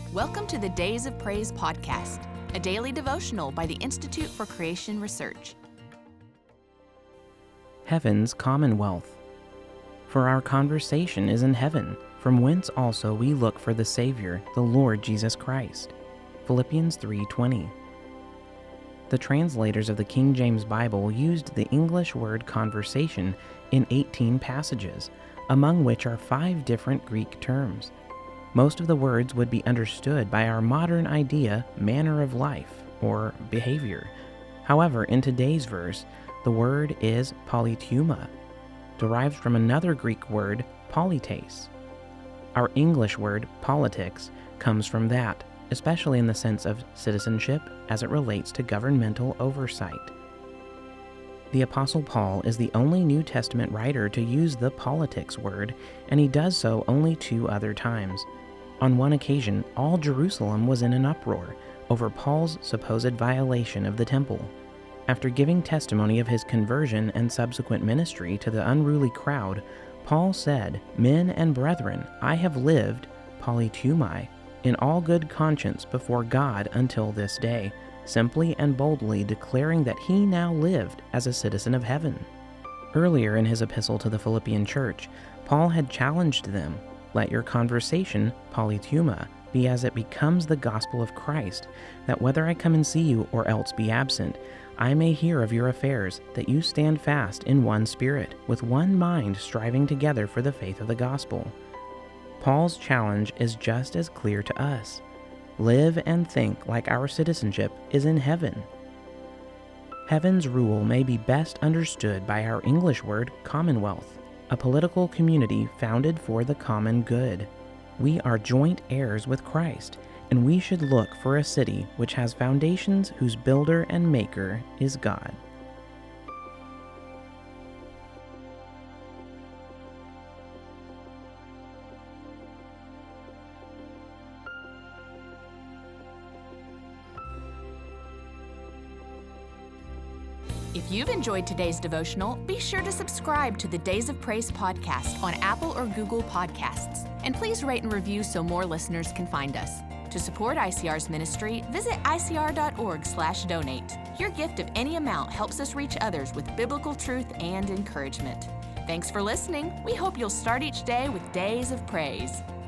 Welcome to the Days of Praise podcast, a daily devotional by the Institute for Creation Research. Heaven's Commonwealth. For our conversation is in heaven, from whence also we look for the Savior, the Lord Jesus Christ. Philippians 3:20. The translators of the King James Bible used the English word conversation in 18 passages, among which are 5 different Greek terms. Most of the words would be understood by our modern idea, manner of life, or behavior. However, in today's verse, the word is polyteuma, derived from another Greek word, polites. Our English word, politics, comes from that, especially in the sense of citizenship as it relates to governmental oversight. The Apostle Paul is the only New Testament writer to use the politics word, and he does so only 2 other times. On one occasion, all Jerusalem was in an uproar over Paul's supposed violation of the temple. After giving testimony of his conversion and subsequent ministry to the unruly crowd, Paul said, "Men and brethren, I have lived, polyteumai, in all good conscience before God until this day, simply and boldly declaring that he now lived as a citizen of heaven." Earlier in his epistle to the Philippian church, Paul had challenged them, "Let your conversation, polyteuma, be as it becomes the gospel of Christ, that whether I come and see you or else be absent, I may hear of your affairs, that you stand fast in one spirit, with one mind striving together for the faith of the gospel." Paul's challenge is just as clear to us. Live and think like our citizenship is in heaven. Heaven's rule may be best understood by our English word commonwealth, a political community founded for the common good. We are joint heirs with Christ, and we should look for a city which has foundations whose builder and maker is God. If you've enjoyed today's devotional, be sure to subscribe to the Days of Praise podcast on Apple or Google Podcasts. And please rate and review so more listeners can find us. To support ICR's ministry, visit icr.org/donate. Your gift of any amount helps us reach others with biblical truth and encouragement. Thanks for listening. We hope you'll start each day with Days of Praise.